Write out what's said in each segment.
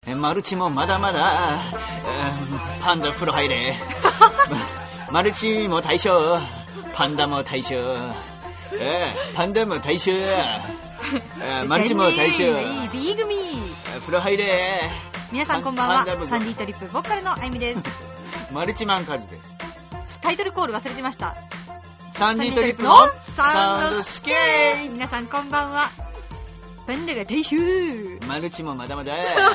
マルチもまだまだ、パンダ風呂入れ。マルチも対象、パンダも対象、パンダも対象、マルチも対象。 いい B 組。 風呂入れ。 皆さんこんばんは。サンディトリップボーカルのあゆみです。 マルチマンカズです。 タイトルコール忘れてました。 サンディトリップのサウンドスケープ。 皆さんこんばんは。パンダが大集。 マルチもまだまだ。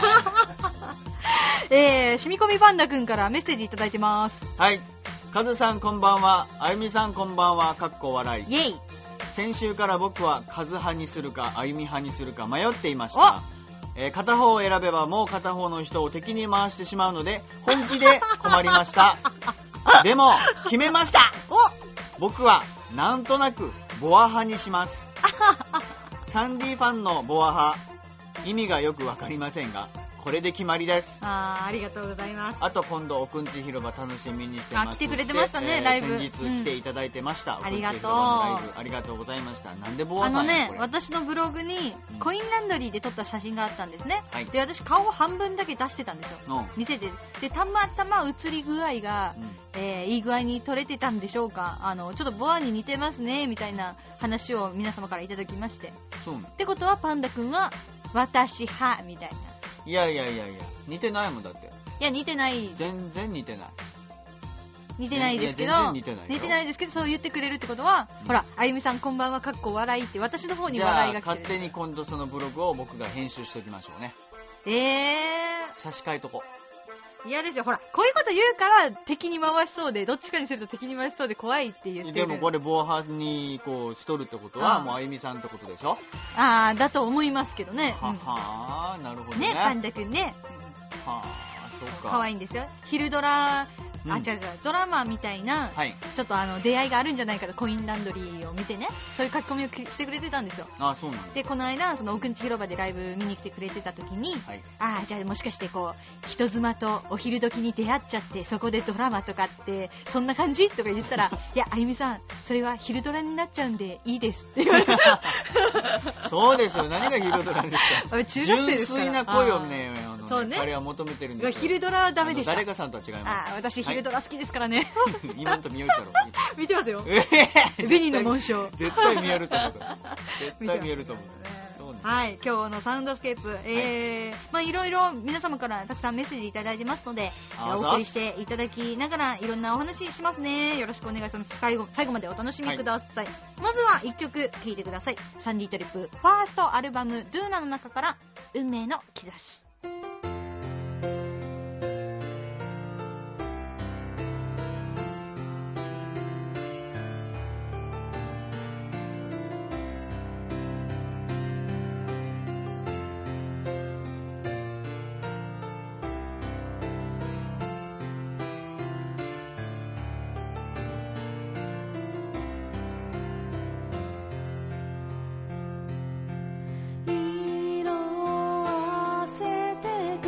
しみこみパンダくんからメッセージいただいてます。 はい。カズさんこんばんは。あゆみさんこんばんは。かっこ笑い。 イェイ。 先週から僕はカズ派にするかあゆみ派にするか迷っていました。片方を選べばもう片方の人を敵に回してしまうので本気で困りました。でも決めました。僕はなんとなくボア派にします。サンディファンのボア派、意味がよくわかりませんがこれで決まりです。 ありがとうございます。 あと今度おくんち広場楽しみにしてます。 来てくれてましたね、ライブ。 先日来ていただいてました、 ありがとう。 ありがとうございました。なんでボアさんやこれ。 私のブログにコインランドリーで撮った写真があったんですね、 はい、 で私顔を半分だけ出してたんですよ、店で。でたまたま映り具合が、いい具合に撮れてたんでしょうか。ちょっとボアに似てますねみたいな話を皆様からいただきまして、 そうってことはパンダくんは私派みたいな。 いや似てないもん。だって。 いや似てない。 全然似てない。 似てないですけど、 全然似てないですけど、そう言ってくれるってことは、ほら、あゆみさんこんばんはかっこ笑いって私の方に笑いが来てる。 じゃあ勝手に今度そのブログを僕が編集しておきましょうね。差し替えとこ。 嫌ですよ。ほら、こういうこと言うから敵に回しそうで、どっちかにすると敵に回しそうで怖いって言ってる。 でもこれボア派にこうしとるってことはもうあゆみさんってことでしょ。 だと思いますけどね。 はなるほどね。 パンダくんね。 そうか。 可愛いんですよ。昼ドラ、ドラマみたいな、ちょっと出会いがあるんじゃないかと、コインランドリーを見てね、そういう書き込みをしてくれてたんですよ。 そうなんで、この間その奥んち広場でライブ見に来てくれてた時に、じゃあもしかしてこう人妻とお昼時に出会っちゃってそこでドラマとかってそんな感じとか言ったらいやあゆみさんそれは昼ドラになっちゃうんでいいですって言われた。 そうですよ。何が昼ドラですか。 中学生ですから。 純粋な声をね、 そうね、 彼は求めてるんですよ。 昼ドラはダメでした。 誰かさんとは違います。 私昼ドラ好きですからね。 今と見えるだろ。 見てますよ。紅の紋章。 絶対見えると思う。絶対見えると思う。 はい、今日のサウンドスケープ、いろいろ皆様からたくさんメッセージいただいてますので、お送りしていただきながらいろんなお話しますね。よろしくお願いします。最後までお楽しみください。まずは1曲聴いてください。サンディトリップファーストアルバムドゥーナの中から運命の兆し。色あせて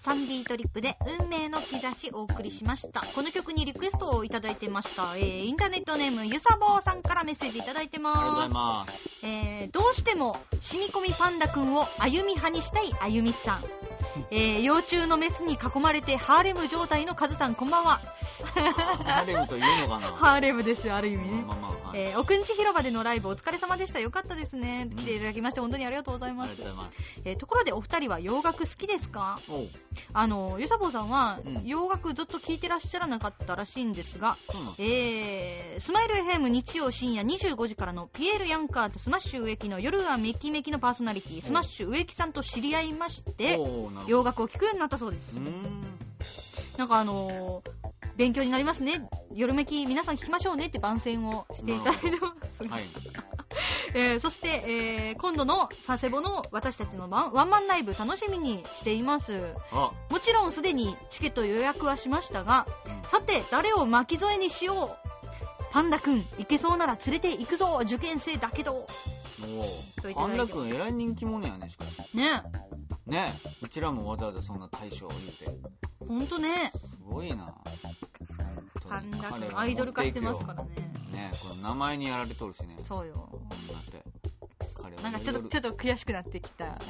サンディートリップで運命の兆しお送りしました。この曲にリクエストをいただいてました。インターネットネームゆさぼうさんからメッセージいただいてます。 ありがとうございます。 どうしても染み込みパンダくんを歩み派にしたいあゆみさん。幼虫のメスに囲まれてハーレム状態のカズさん、こんばんは。 ハーレムというのかな。 ハーレムですよ、ある意味ね。 はい、 おくんち広場でのライブお疲れ様でした。よかったですね。来ていただきまして本当にありがとうございます。 ありがとうございます。 ところでお二人は洋楽好きですか？ゆさぼうさんは、洋楽ずっと聴いてらっしゃらなかったらしいんですが、スマイル FM 日曜深夜25時からのピエール・ヤンカーとスマッシュ植木の夜はメキメキのパーソナリティスマッシュ植木さんと知り合いまして洋楽を聴くようになったそうです。なんか勉強になりますね、夜メキ皆さん聞きましょうねって番宣をしていただいてます、はい。そして、今度の佐世保の私たちのワンマンライブ楽しみにしています。もちろんすでにチケット予約はしましたが、さて誰を巻き添えにしよう。パンダくん行けそうなら連れて行くぞ、受験生だけど。 パンダくんえらい人気者やね。しかしねえ、うちらもわざわざそんな大賞を言うてほんとね、 すごいな。 パンダくんアイドル化してますからね。 ねえ、この名前にやられとるしね。 そうよ。 だってなんかちょっと悔しくなってきた、ね。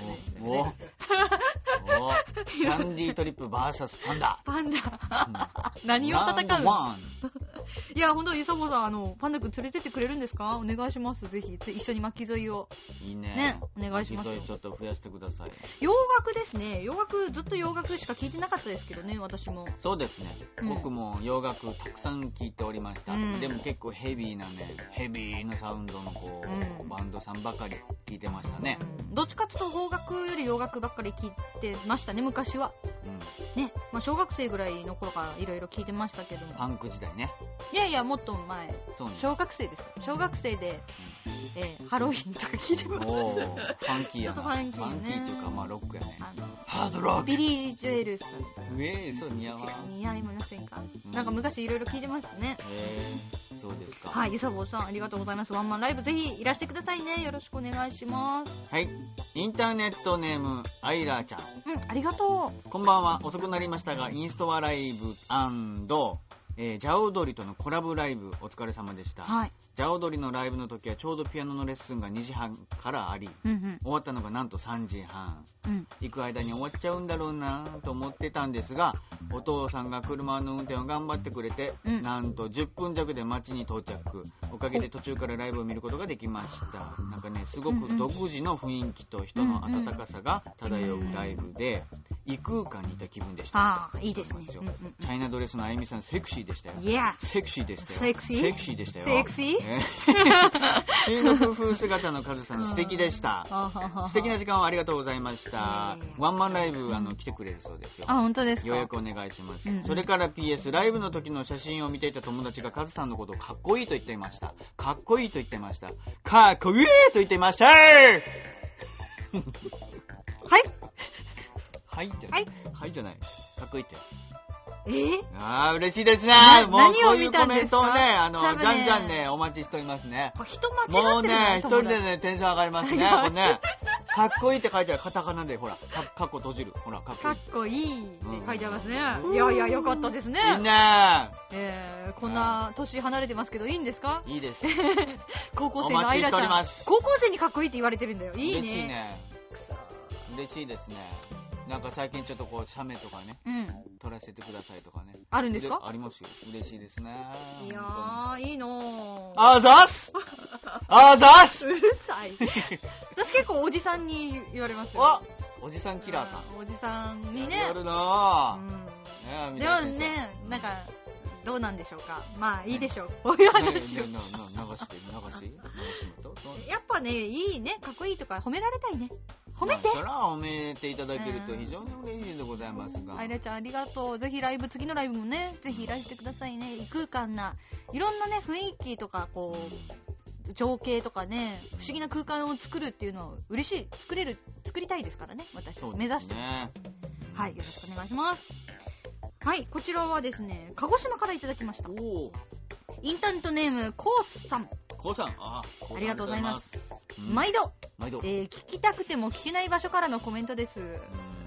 サンディートリップ VS パンダ。 何を戦うの？いや、ほんとゆさぼうさん、パンダくん連れてってくれるんですか？お願いします。ぜひ一緒に巻き添いを。 いいね。 お願いします。 巻き添いちょっと増やしてください。 洋楽ですね。ずっと洋楽しか聞いてなかったですけどね、私も。 そうですね。僕も洋楽たくさん聞いておりました。でも結構ヘビーなサウンドのバンドさんばかり聞いてましたね。 どっちかっていうと邦楽より洋楽ばっかり聞いてましたね、昔は。ね、小学生ぐらいの頃からいろいろ聞いてましたけども。 パンク時代ね。 いやもっと前。そうね。小学生です。小学生で、ハロウィンとか聞いてました。 ファンキーやな。 ちょっとファンキーね。 ファンキーっていうかロックやね。ハードロック。 ビリー・ジュエルさんとか。 そう似合わん。 似合いませんか？なんか昔いろいろ聞いてましたね。 そうですか。 はい、ゆさぼうさんありがとうございます。ワンマンライブぜひいらしてくださいね。よろしくお願いします。 はい。インターネットネームアイラーちゃん。 ありがとう。 こんばんは。遅くなりましたがインストアライブ&ジャオドリとのコラボライブお疲れ様でした。はい。ジャオドリのライブの時はちょうどピアノのレッスンが2時半からあり、終わったのがなんと3時半、行く間に終わっちゃうんだろうなと思ってたんですが、お父さんが車の運転を頑張ってくれて、なんと10分弱で街に到着。おかげで途中からライブを見ることができました。なんかね、すごく独自の雰囲気と人の温かさが漂うライブで、異空間にいた気分でした。 いいですね。 チャイナドレスのあゆみさんセクシーでしたよ。セクシーでしたよ。 セクシーでしたよ。 セクシー中国風姿のカズさん素敵でした。素敵な時間をありがとうございました。ワンマンライブ来てくれるそうですよ。 本当ですか？ 予約お願いします。それから PS ライブの時の写真を見ていた友達がカズさんのことをかっこいいと言っていました。かっこいいと言っていました。かっこいいと言っていましたはいじゃない。かっこいいって。嬉しいですね。もうこういうコメントをね、じゃんじゃんね、お待ちしておりますね。 人間違ってるね。 もうね、一人でね、テンション上がりますね。これね、かっこいいって書いてある。カタカナで、ほら、かっこ閉じる。ほら、かっこいい。 かっこいいって書いてありますね。いや、よかったですね。 いいね。 こんな年離れてますけど、いいんですか？ いいです。 高校生のアイラちゃん。高校生にかっこいいって言われてるんだよ。いいね。 嬉しいね。嬉しいですね。なんか最近ちょっと写メとかね、撮らせてくださいとかね。 あるんですか？ ありますよ。嬉しいですね。 いやー、いいのー。 あざっすうるさい。私結構おじさんに言われますよ。 おじさんキラーか。 おじさんにね。 やるなぁ。でもね、なんか、どうなんでしょうか。まあいいでしょう。こういう話を。 流しやっぱね、いいね、かっこいいとか褒められたいね。褒めて。 そら褒めていただけると非常に嬉しいでございますが。 アイラちゃんありがとう。ぜひ次のライブもね、ぜひいらしてくださいね。異空間ないろんなね雰囲気とか情景とかね、不思議な空間を作るっていうのは嬉しい。作りたいですからね。私目指してます。はい、よろしくお願いします。はい、こちらはですね、鹿児島からいただきました。インターネットネームコウさん。ありがとうございます。毎度、聞きたくても聞けない場所からのコメントです。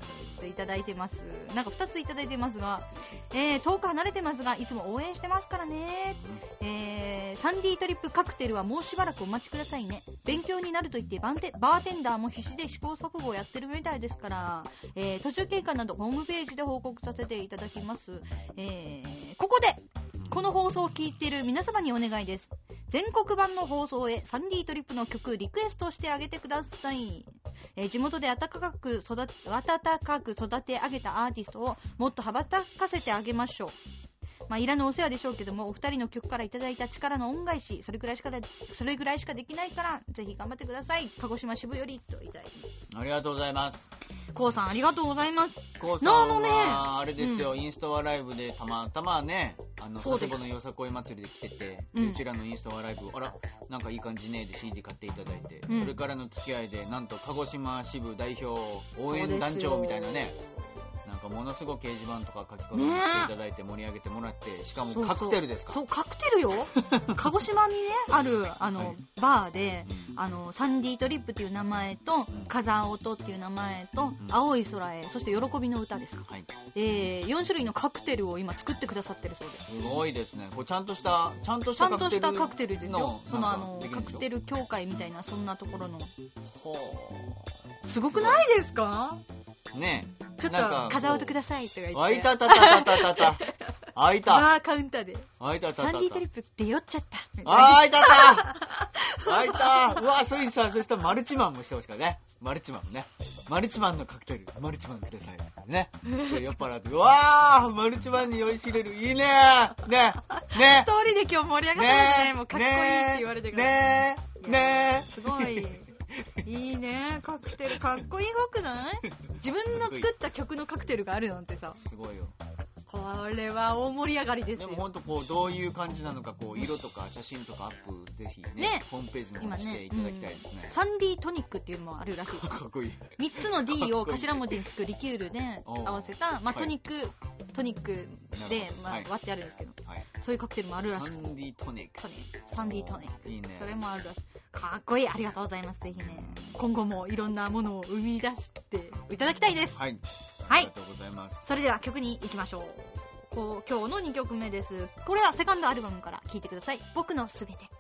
といただいてます。なんか2ついただいてますが、遠く離れてますがいつも応援してますからね。サンディトリップカクテルはもうしばらくお待ちくださいね。勉強になると言ってバーテンダーも必死で試行錯誤をやってるみたいですから、途中経過などホームページで報告させていただきます。ここでこの放送を聞いている皆様にお願いです。全国版の放送へサンディトリップの曲リクエストしてあげてください。地元で温かく育て上げたアーティストをもっと羽ばたかせてあげましょう。いらぬお世話でしょうけども、お二人の曲からいただいた力の恩返し、それぐらいしかできないから、ぜひ頑張ってください。鹿児島渋よりといただきます。 ありがとうございます。 こうさんありがとうございます。 こうさんはあれですよ、インストアライブでたまたまね、佐世保のよさこい祭りで来てて、うちらのインストアライブ、あらなんかいい感じねで CD 買っていただいて、それからの付き合いでなんと鹿児島支部代表応援団長みたいなね、なんかものすごく掲示板とか書き込みしていただいて盛り上げてもらって、しかもカクテルですか？ そうカクテルよ。鹿児島にねあるバーで、サンディトリップっていう名前と、風音っていう名前と、青い空へ、そして喜びの歌ですか、4種類のカクテルを今作ってくださってるそうです。 すごいですね。これちゃんとしたカクテルですよ。そのカクテル協会みたいな、そんなところの。すごくないですかね。 ちょっと風音くださいとか言って。 あいたたたたたた。あいた。 バーカウンターで。 あいたたたた。 サンディトリップ出酔っちゃった。 あいたた。あいた。うわ、そしたらマルチマンもしてほしかったね。マルチマンもね。マルチマンのカクテル、マルチマンください。ね。酔っ払って、うわー、マルチマンに酔いしれる。いいねー。ね。 一人で今日盛り上がってますね。もうかっこいいって言われてから。 ね。 すごい。いいね、カクテルかっこいいくない？自分の作った曲のカクテルがあるなんてさ、 すごいよ。 これは大盛り上がりですよ。 でも本当こうどういう感じなのか、こう色とか写真とかアップぜひ ねホームページの方にしていただきたいですね。 サンディトニックっていうのもあるらしいです。 かっこいい。 3つの D を頭文字につくリキュールで合わせた、トニックで、割ってあるんですけど、そういうカクテルもあるらしい。 サンディトニック。 サンディトニック。 いいね。 それもあるらしい。かっこいい。ありがとうございます。ぜひね、今後もいろんなものを生み出していただきたいです。 はい。 ありがとうございます。 それでは曲に行きましょう。今日の2曲目です。これはセカンドアルバムから聴いてください。僕のすべて。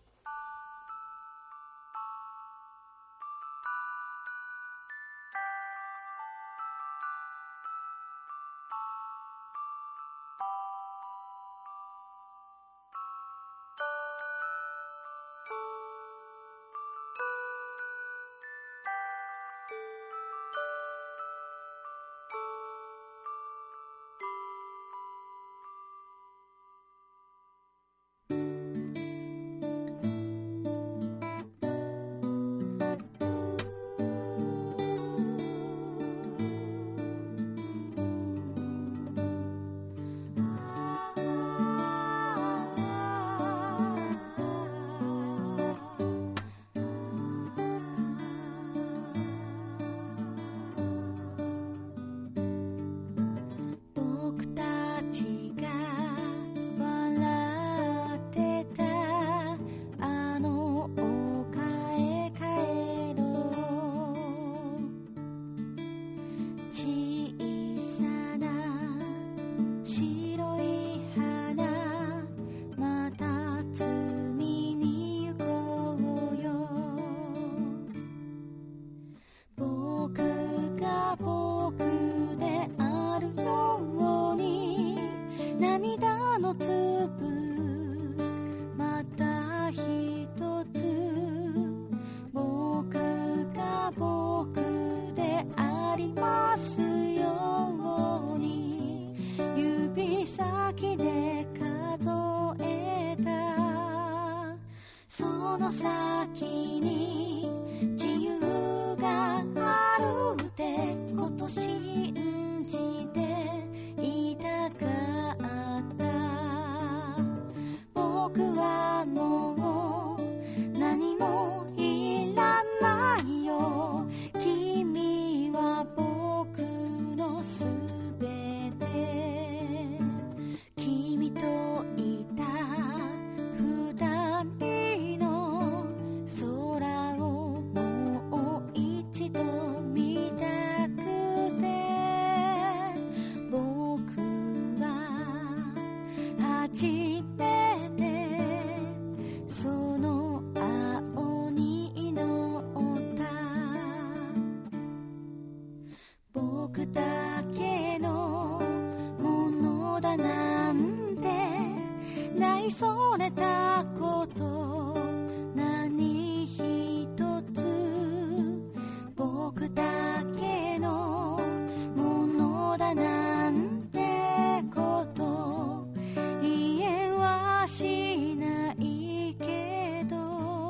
の先に自由があるってこと信じていたかった。僕はもう何もいらないよ。君は僕のすべて。君初めてその青に祈った僕だけのものだなんてないそれたこと何一つ僕だけのものだなんてこと言えはしないけど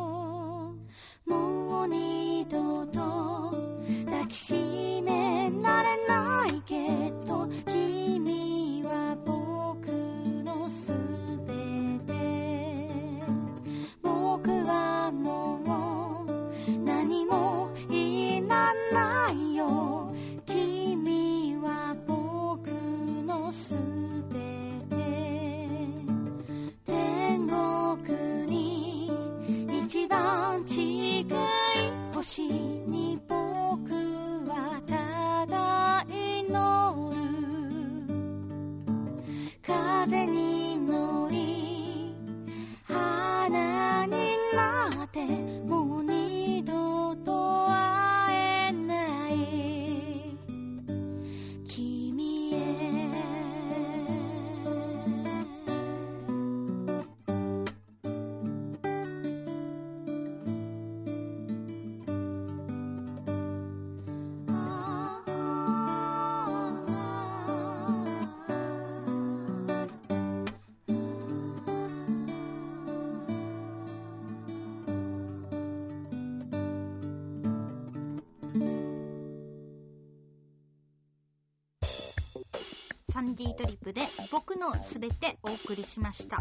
もう二度と抱きしめられないけど君は僕のすべて僕はもう何もいらないよ君は僕のすべて天国に一番近い星に僕はただ祈る風に乗り花になってもう二度と会えない君へサンディトリップで僕のすべてお送りしました。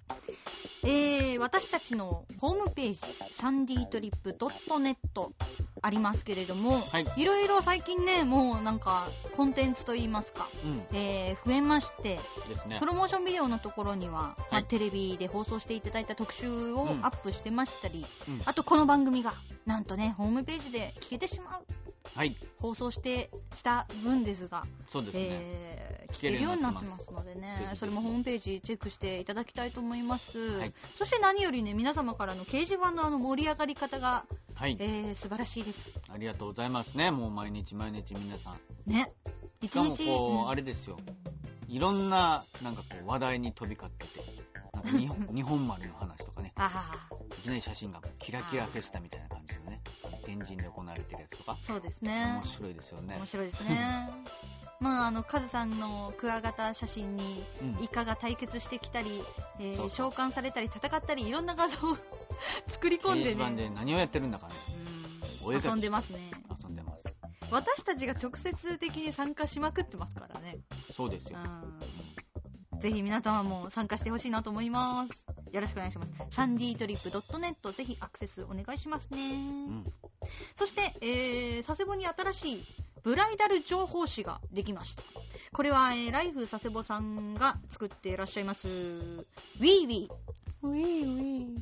私たちのホームページサンディトリップ .net ありますけれども、 はい、 いろいろ最近ねもうなんかコンテンツといいますか、増えましてですね、 プロモーションビデオのところには、 はい、 テレビで放送していただいた特集をアップしてましたり、 あとこの番組がなんとねホームページで聞けてしまう、 はい、 放送した分ですが、 そうですね、 聞けるようになってますのでね、それもホームページチェックしていただきたいと思います、 はい、 そして何よりね皆様からの掲示板の盛り上がり方が、 はい、 素晴らしいです。 ありがとうございますね。もう毎日皆さんね、 一日あれですよ、いろんななんかこう話題に飛び交ってて、なんか日本丸の話とかねいきなり写真がキラキラフェスタみたいな感じのね天神で行われてるやつとか、 そうですね、 面白いですよね。 面白いですねまあカズさんのクワガタ写真にイカが対決してきたり、召喚されたり戦ったりいろんな画像を作り込んでね、 掲示板で何をやってるんだかね、 遊んでますね。 遊んでます。 私たちが直接的に参加しまくってますからね。 そうですよ、 ぜひ皆様も参加してほしいなと思います。よろしくお願いします。サンディトリップ .net ぜひアクセスお願いしますね、そして、佐世保に新しいブライダル情報誌ができました。これは、ライフ佐世保さんが作っていらっしゃいますウィーウィーウィーウィー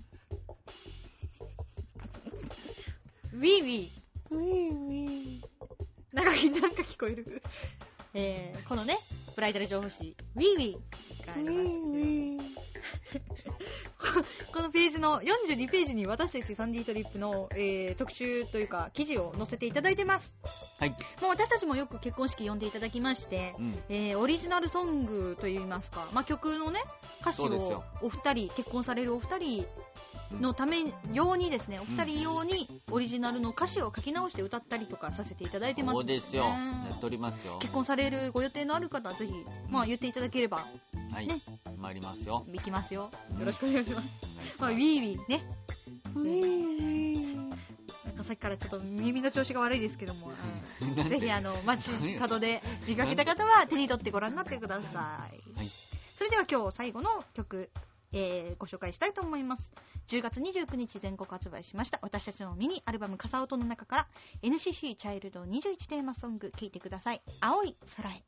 ウィーウィーウィーウィーなんか聞こえるこのねブライダル情報誌ウィーウィーがありますこのページの42ページに私たちサンディトリップの、特集というか記事を載せていただいてます。 はい。 もう私たちもよく結婚式呼んでいただきまして、オリジナルソングといいますか、曲のね歌詞をお二人結婚されるお二人のため用にですね、お二人用にオリジナルの歌詞を書き直して歌ったりとかさせていただいてます、 そうですよ、やっておりますよ。 結婚されるご予定のある方はぜひ、言っていただければ、 はい、 ね、 参りますよ。 行きますよ。よろしくお願いします。ウィーウィーね。ウィーウィー。なんかさっきからちょっと耳の調子が悪いですけども、ぜひ街角で見かけた方は手に取ってご覧になってください。はい、それでは今日最後の曲、ご紹介したいと思います。10月29日全国発売しました私たちのミニアルバム傘音の中から NCC チャイルド21テーマソング聴いてください。青い空へ。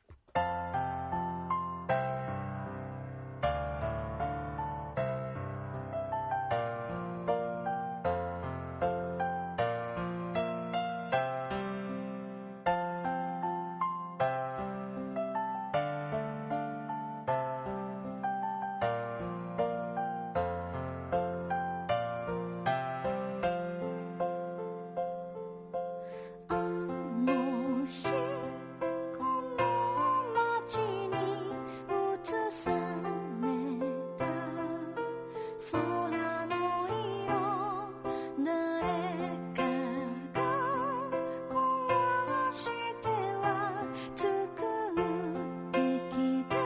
空の色誰かが壊しては作ってきた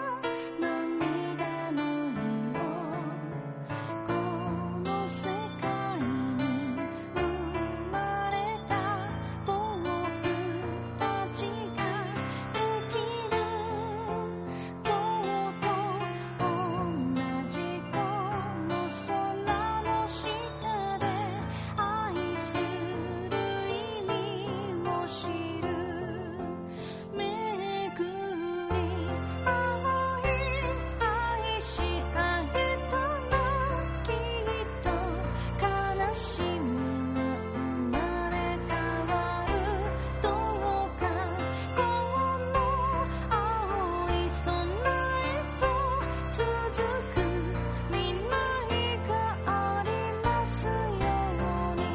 涙の色この世界に生まれた僕たちができる今日と同じこの空の下で愛する意味を知るめぐり愛した人のきっと悲しみが生まれ変わるどうかこの青い空へと続く未来がありますように。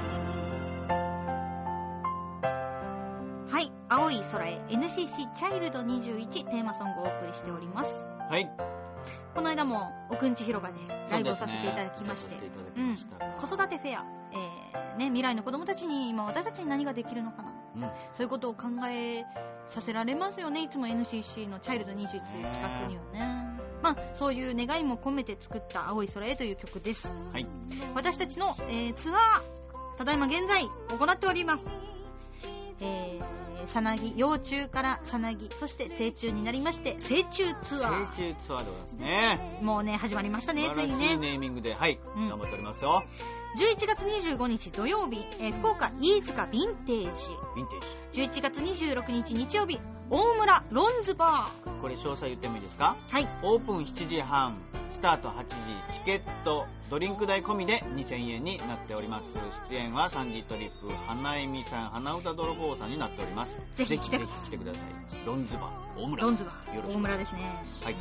はい、青い空へ NCC チャイルド21テーマソングをお送りしております。 はい。 この間もおくんち広場でライブをさせていただきまして、 そうですねさせていただきました子育てフェア、未来の子供たちに今私たちに何ができるのかな、そういうことを考えさせられますよね。いつも NCC のチャイルド21という企画にはね。まあそういう願いも込めて作った青い空へという曲です。 はい。 私たちの、ツアーただいま現在行っております。さなぎ、幼虫からさなぎ、そして成虫になりまして成虫ツアー。 成虫ツアーでございますね。 もうね始まりましたね。 素晴らしいついにね。 ネーミングで、はい、頑張っておりますよ。 11月25日土曜日、福岡飯塚ヴィンテージ。 ヴィンテージ。 11月26日日曜日大村ロンズバー。 これ詳細言ってもいいですか？ はい。 オープン7時半、スタート8時、チケット、ドリンク代込みで2000円になっております。出演はサンディトリップ、花恵美さん、花歌泥棒さんになっております。 ぜひ来てぜひ来てください。ロンズバー、大村。 ロンズバー、 よろしく大村ですね。 はい。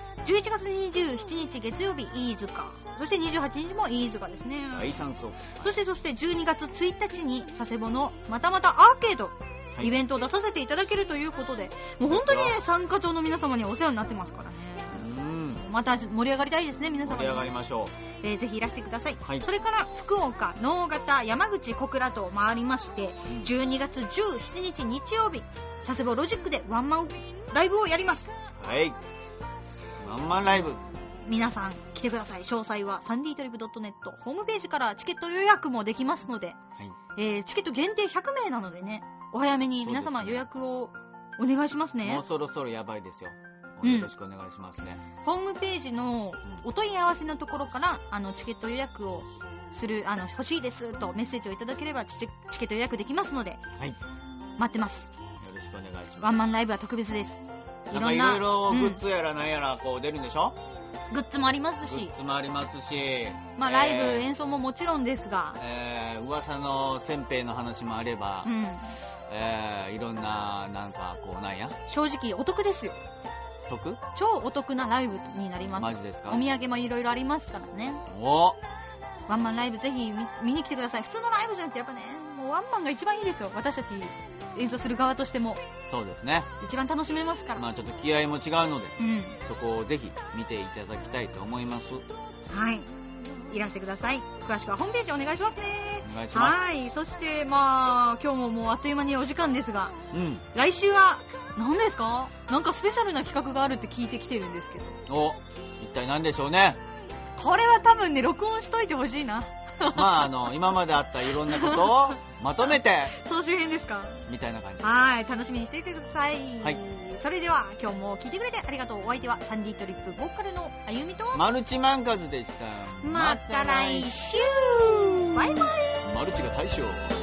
11月27日月曜日飯塚、そして28日も飯塚ですね。 第3層。 そして12月1日に佐世保のまたまたアーケード、はい、イベントを出させていただけるということで、もう本当にね参加長の皆様にお世話になってますからね。また盛り上がりたいですね。皆様に盛り上がりましょう。ぜひいらしてください、 はい、 それから福岡、直方、山口、小倉と回りまして、12月17日日曜日佐世保ロジックでワンマンライブをやります。 はい、ワンマンライブ、 皆さん来てください。詳細はサンディトリップ .net ホームページからチケット予約もできますので、はい、チケット限定100名なのでね、お早めに皆様予約をお願いしますね。 もうそろそろやばいですよ。よろしくお願いしますね。 ホームページのお問い合わせのところからチケット予約をする欲しいですとメッセージをいただければチケット予約できますので、はい、待ってます。 よろしくお願いします。 ワンマンライブは特別です。 いろいろグッズやらなんやらこう出るんでしょ？ グッズもありますし、まあライブ演奏ももちろんですが、 噂のせんべいの話もあれば、いろんななんかこうなんや、 正直お得ですよ。超お得なライブになります。 マジですか？ お土産もいろいろありますからね。ワンマンライブぜひ見に来てください。普通のライブじゃなくてやっぱね、もうワンマンが一番いいですよ。私たち演奏する側としても。 そうですね。 一番楽しめますから。 まあちょっと気合も違うので、そこをぜひ見ていただきたいと思います。 はい。いらしてください。詳しくはホームページお願いしますね。 お願いします。 はい。そしてまあ今日ももうあっという間にお時間ですが、来週は何ですか？なんかスペシャルな企画があるって聞いてきてるんですけど。 一体何でしょうね。 これは多分ね、録音しといてほしいな。 まあ今まであったいろんなことをまとめて総集編ですかみたいな感じ。 はい、楽しみにしていてください。 はい。 それでは今日も聞いてくれてありがとう。お相手はサンディトリップボーカルのあゆみとマルチマンカズでした。 また来週。バイバイ。 マルチが大将。